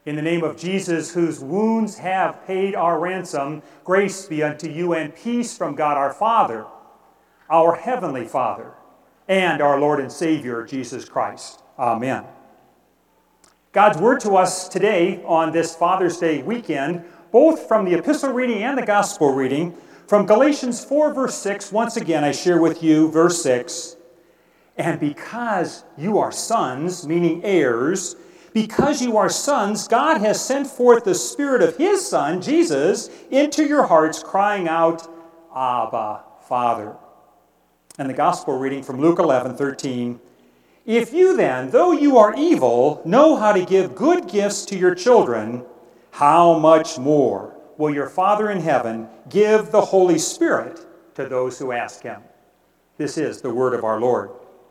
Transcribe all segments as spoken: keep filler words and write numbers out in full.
In the name of Jesus, whose wounds have paid our ransom, grace be unto you and peace from God our Father, our heavenly Father, and our Lord and Savior, Jesus Christ. Amen. God's word to us today on this Father's Day weekend, both from the epistle reading and the gospel reading, from Galatians four, verse six, once again I share with you verse six, and because you are sons, meaning heirs, because you are sons, God has sent forth the Spirit of His Son, Jesus, into your hearts, crying out, Abba, Father. And the gospel reading from Luke eleven, thirteen, if you then, though you are evil, know how to give good gifts to your children, how much more will your Father in heaven give the Holy Spirit to those who ask Him? This is the word of our Lord.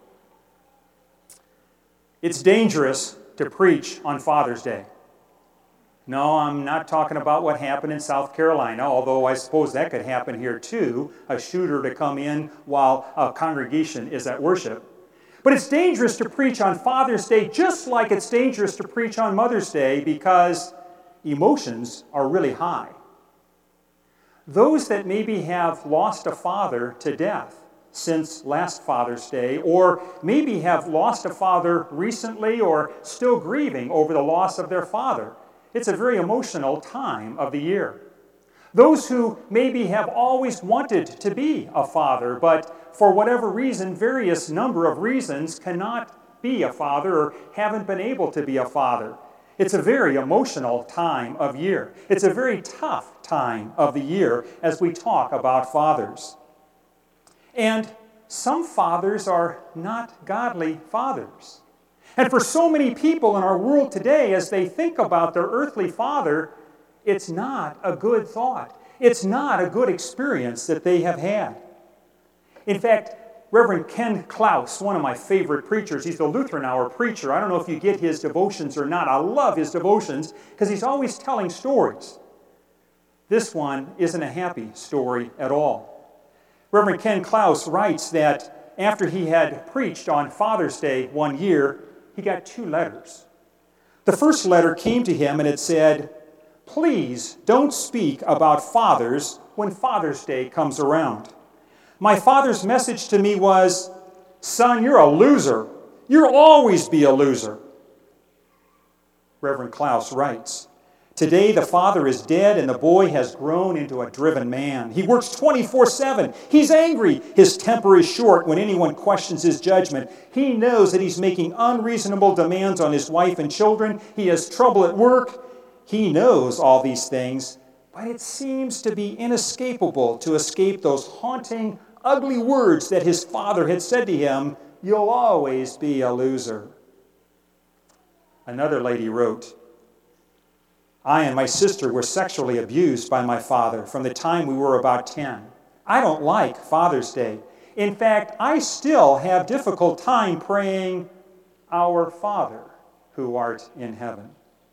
It's dangerous to preach on Father's Day. No, I'm not talking about what happened in South Carolina, although I suppose that could happen here too, a shooter to come in while a congregation is at worship. But it's dangerous to preach on Father's Day just like it's dangerous to preach on Mother's Day because emotions are really high. Those that maybe have lost a father to death since last Father's Day, or maybe have lost a father recently or still grieving over the loss of their father. It's a very emotional time of the year. Those who maybe have always wanted to be a father, but for whatever reason, various number of reasons, cannot be a father or haven't been able to be a father. It's a very emotional time of year. It's a very tough time of the year as we talk about fathers. And some fathers are not godly fathers. And for so many people in our world today, as they think about their earthly father, it's not a good thought. It's not a good experience that they have had. In fact, Reverend Ken Klaus, one of my favorite preachers, he's the Lutheran Hour preacher. I don't know if you get his devotions or not. I love his devotions because he's always telling stories. This one isn't a happy story at all. Reverend Ken Klaus writes that after he had preached on Father's Day one year, he got two letters. The first letter came to him and it said, please don't speak about fathers when Father's Day comes around. My father's message to me was, son, you're a loser. You'll always be a loser. Reverend Klaus writes, today the father is dead and the boy has grown into a driven man. He works twenty-four seven. He's angry. His temper is short when anyone questions his judgment. He knows that he's making unreasonable demands on his wife and children. He has trouble at work. He knows all these things, but it seems to be inescapable to escape those haunting, ugly words that his father had said to him, you'll always be a loser. Another lady wrote, I and my sister were sexually abused by my father from the time we were about ten. I don't like Father's Day. In fact, I still have difficult time praying, Our Father, who art in heaven.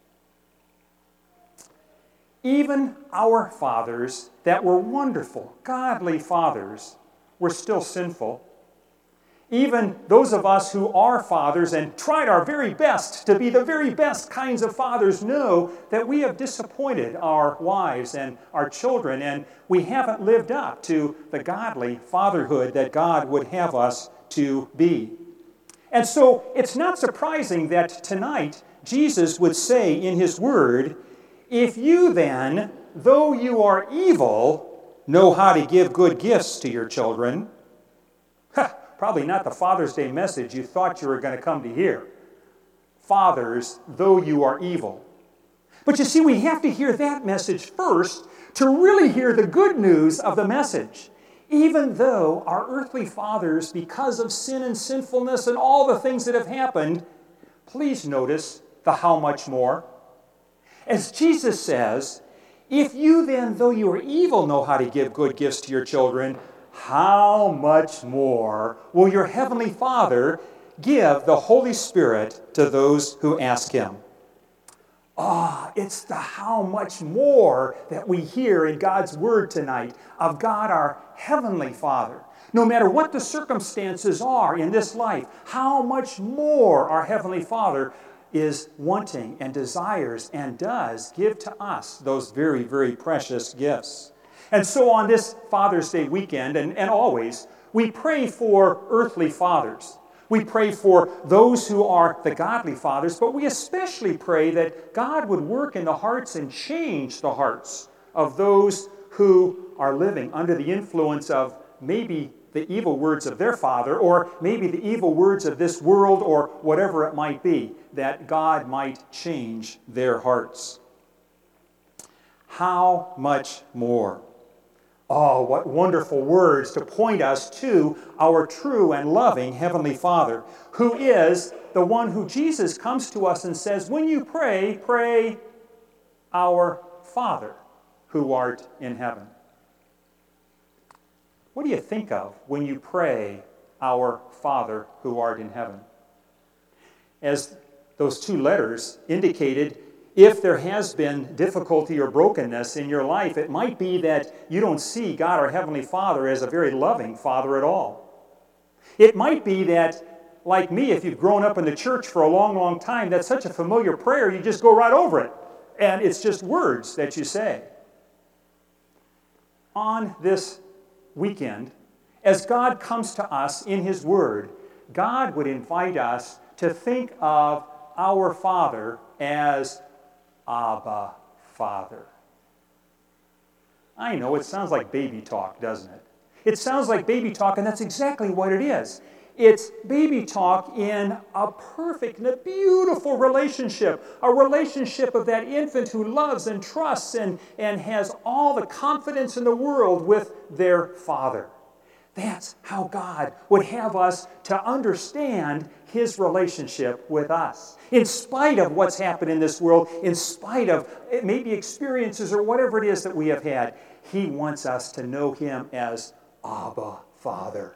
Even our fathers that were wonderful, godly fathers, were still sinful. Even those of us who are fathers and tried our very best to be the very best kinds of fathers know that we have disappointed our wives and our children, and we haven't lived up to the godly fatherhood that God would have us to be. And so it's not surprising that tonight Jesus would say in His Word, if you then, though you are evil, know how to give good gifts to your children, ha, probably not the Father's Day message you thought you were going to come to hear. Fathers, though you are evil. But you see, we have to hear that message first to really hear the good news of the message. Even though our earthly fathers, because of sin and sinfulness and all the things that have happened, please notice the how much more. As Jesus says, if you then, though you are evil, know how to give good gifts to your children, how much more will your heavenly Father give the Holy Spirit to those who ask Him? Ah, it's the how much more that we hear in God's Word tonight of God our Heavenly Father. No matter what the circumstances are in this life, how much more our Heavenly Father is wanting and desires and does give to us those very, very precious gifts. And so on this Father's Day weekend, and, and always, we pray for earthly fathers. We pray for those who are the godly fathers, but we especially pray that God would work in the hearts and change the hearts of those who are living under the influence of maybe the evil words of their father, or maybe the evil words of this world, or whatever it might be, that God might change their hearts. How much more? Oh, what wonderful words to point us to our true and loving Heavenly Father, who is the one who Jesus comes to us and says, when you pray, pray, our Father who art in heaven. What do you think of when you pray, our Father who art in heaven? As those two letters indicated, if there has been difficulty or brokenness in your life, it might be that you don't see God, our Heavenly Father, as a very loving Father at all. It might be that, like me, if you've grown up in the church for a long, long time, that's such a familiar prayer, you just go right over it. And it's just words that you say. On this weekend, as God comes to us in His Word, God would invite us to think of our Father as Abba, Father. I know it sounds like baby talk, doesn't it? It sounds like baby talk, and that's exactly what it is. It's baby talk in a perfect and a beautiful relationship, a relationship of that infant who loves and trusts and, and has all the confidence in the world with their father. That's how God would have us to understand His relationship with us. In spite of what's happened in this world, in spite of maybe experiences or whatever it is that we have had, He wants us to know Him as Abba, Father.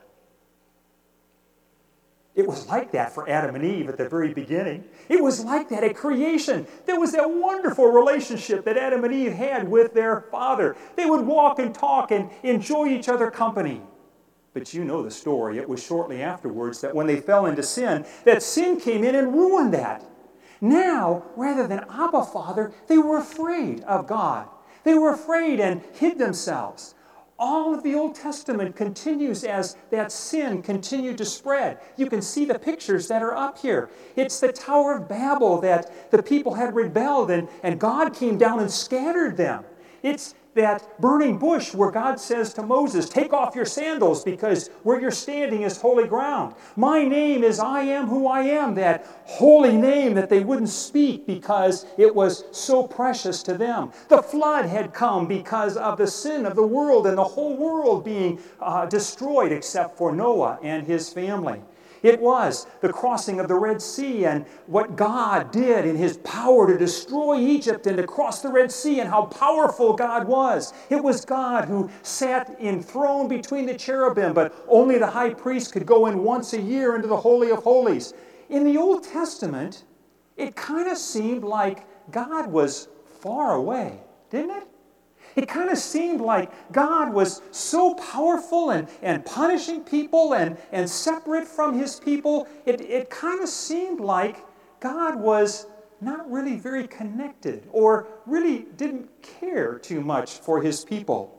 It was like that for Adam and Eve at the very beginning. It was like that at creation. There was that wonderful relationship that Adam and Eve had with their father. They would walk and talk and enjoy each other's company. But you know the story. It was shortly afterwards that when they fell into sin, that sin came in and ruined that. Now, rather than Abba, Father, they were afraid of God. They were afraid and hid themselves. All of the Old Testament continues as that sin continued to spread. You can see the pictures that are up here. It's the Tower of Babel that the people had rebelled and, and God came down and scattered them. It's that burning bush where God says to Moses, take off your sandals because where you're standing is holy ground. My name is I am who I am, that holy name that they wouldn't speak because it was so precious to them. The flood had come because of the sin of the world and the whole world being uh, destroyed except for Noah and his family. It was the crossing of the Red Sea and what God did in His power to destroy Egypt and to cross the Red Sea and how powerful God was. It was God who sat enthroned between the cherubim, but only the high priest could go in once a year into the Holy of Holies. In the Old Testament, it kind of seemed like God was far away, didn't it? It kind of seemed like God was so powerful and, and punishing people and, and separate from His people. It, it kind of seemed like God was not really very connected or really didn't care too much for His people.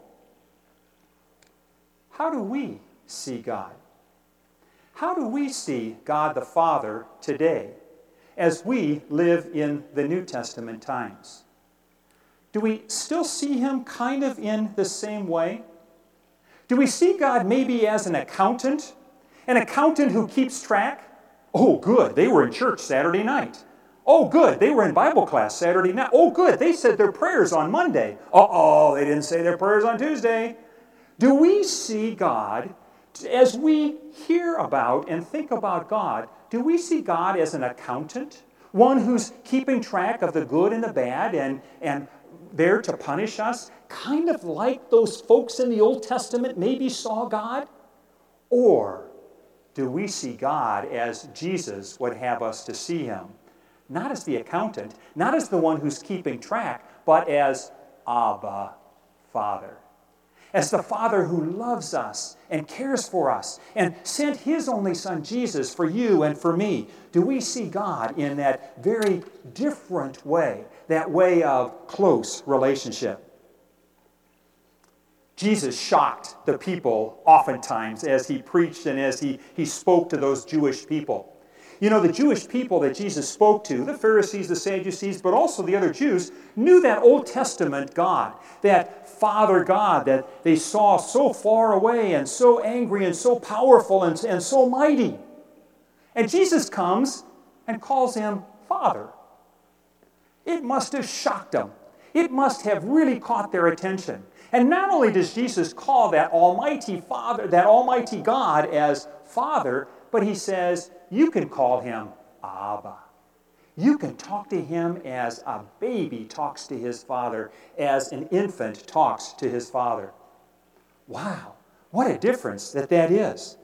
How do we see God? How do we see God the Father today as we live in the New Testament times? Do we still see Him kind of in the same way? Do we see God maybe as an accountant? An accountant who keeps track? Oh, good, they were in church Saturday night. Oh, good, they were in Bible class Saturday night. Oh, good, they said their prayers on Monday. Uh-oh, they didn't say their prayers on Tuesday. Do we see God, as we hear about and think about God, do we see God as an accountant? One who's keeping track of the good and the bad and, and there to punish us, kind of like those folks in the Old Testament maybe saw God? Or do we see God as Jesus would have us to see Him? Not as the accountant, not as the one who's keeping track, but as Abba, Father. as the Father who loves us and cares for us and sent his only Son, Jesus, for you and for me, do we see God in that very different way, that way of close relationship. Jesus shocked the people oftentimes as he preached and as he, he spoke to those Jewish people. You know, the Jewish people that Jesus spoke to, the Pharisees, the Sadducees, but also the other Jews, knew that Old Testament God, that Father God that they saw so far away and so angry and so powerful and, and so mighty. And Jesus comes and calls him Father. It must have shocked them. It must have really caught their attention. And not only does Jesus call that Almighty Father, that Almighty God as Father, but he says, you can call him Abba. You can talk to him as a baby talks to his father, as an infant talks to his father. Wow, what a difference that that is.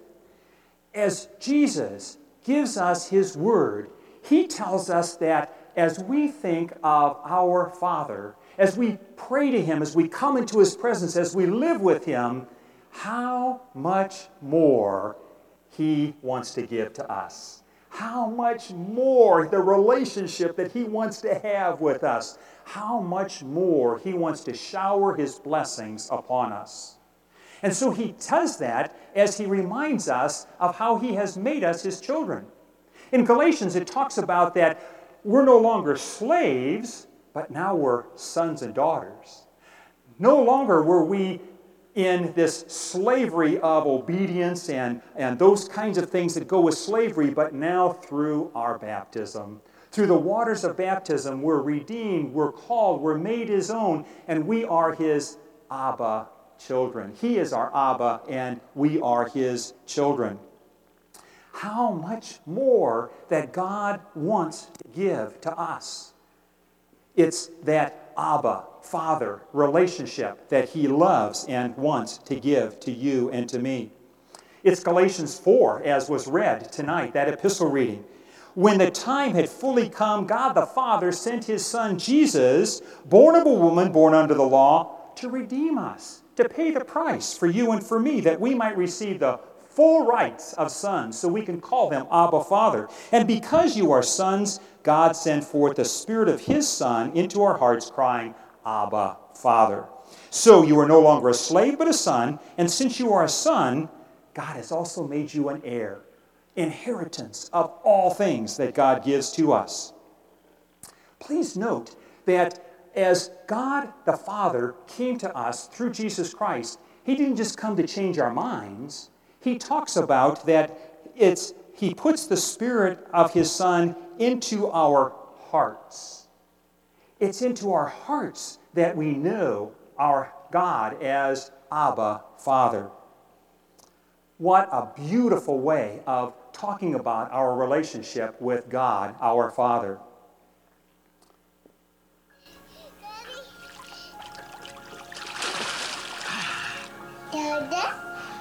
As Jesus gives us his word, he tells us that as we think of our Father, as we pray to him, as we come into his presence, as we live with him, how much more he wants to give to us. How much more the relationship that he wants to have with us. How much more he wants to shower his blessings upon us. And so he does that as he reminds us of how he has made us his children. In Galatians, it talks about that we're no longer slaves, but now we're sons and daughters. No longer were we in this slavery of obedience and, and those kinds of things that go with slavery, but now through our baptism, through the waters of baptism, we're redeemed, we're called, we're made his own, and we are his Abba children. He is our Abba, and we are his children. How much more that God wants to give to us. It's that Abba, Father relationship that he loves and wants to give to you and to me. It's Galatians four, as was read tonight, that epistle reading. When the time had fully come, God the Father sent his Son Jesus, born of a woman, born under the law, to redeem us, to pay the price for you and for me, that we might receive the full rights of sons, so we can call him Abba, Father. And because you are sons, God sent forth the Spirit of his Son into our hearts, crying, Abba, Father. So you are no longer a slave, but a son, and since you are a son, God has also made you an heir, inheritance of all things that God gives to us. Please note that as God the Father came to us through Jesus Christ, he didn't just come to change our minds. He talks about that it's he puts the Spirit of his Son into our hearts. It's into our hearts that we know our God as Abba, Father. What a beautiful way of talking about our relationship with God, our Father. Daddy?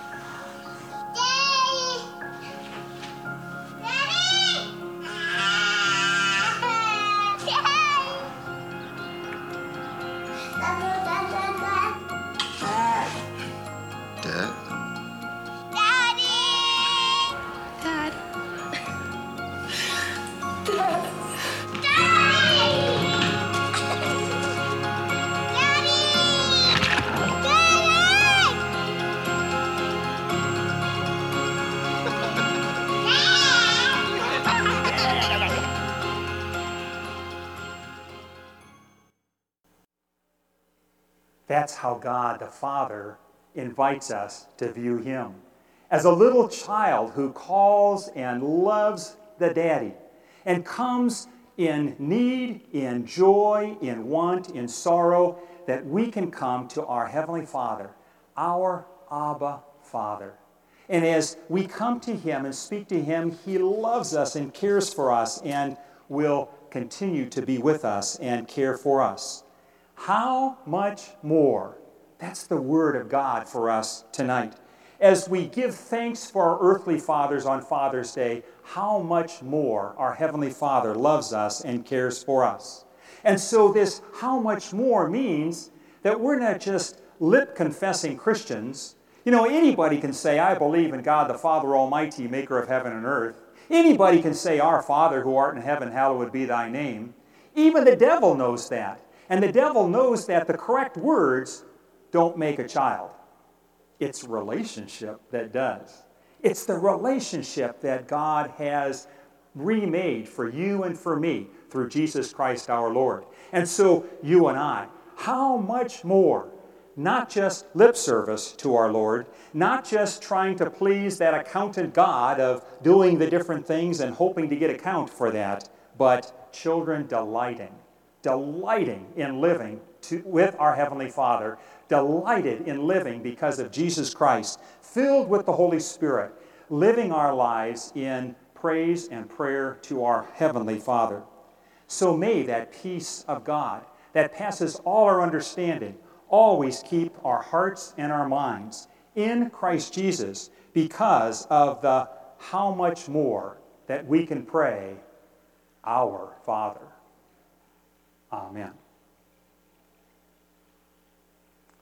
That's how God the Father invites us to view him. As a little child who calls and loves the daddy and comes in need, in joy, in want, in sorrow, that we can come to our Heavenly Father, our Abba Father. And as we come to him and speak to him, he loves us and cares for us and will continue to be with us and care for us. How much more? That's the word of God for us tonight. As we give thanks for our earthly fathers on Father's Day, how much more our Heavenly Father loves us and cares for us. And so this how much more means that we're not just lip-confessing Christians. You know, anybody can say, I believe in God the Father Almighty, maker of heaven and earth. Anybody can say, Our Father who art in heaven, hallowed be thy name. Even the devil knows that. And the devil knows that the correct words don't make a child. It's relationship that does. It's the relationship that God has remade for you and for me through Jesus Christ our Lord. And so you and I, how much more, not just lip service to our Lord, not just trying to please that accountant God of doing the different things and hoping to get account for that, but children delighting, delighting in living to, with our Heavenly Father, delighted in living because of Jesus Christ, filled with the Holy Spirit, living our lives in praise and prayer to our Heavenly Father. So may that peace of God that passes all our understanding always keep our hearts and our minds in Christ Jesus because of the how much more that we can pray, Our Father. Amen.